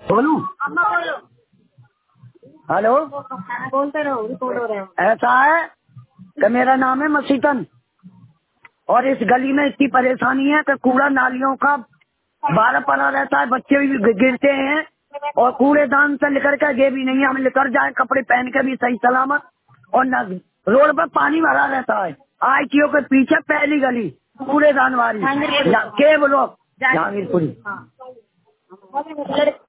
बोलू? हेलो, बोलते रहो, रिकॉर्ड हो रहे हैं। ऐसा है कि मेरा नाम है मसीतन और इस गली में इतनी परेशानी है कि कूड़ा नालियों का बारह पड़ा रहता है, बच्चे भी गिरते हैं और कूड़ेदान से लेकर के ये भी नहीं है हम लेकर जाए कपड़े पहन के भी सही सलामत। और न रोड पर पानी भरा रहता है। ITO के पीछे पहली गली कूड़ेदान वाली के ब्लॉक जहांगीरपुरी।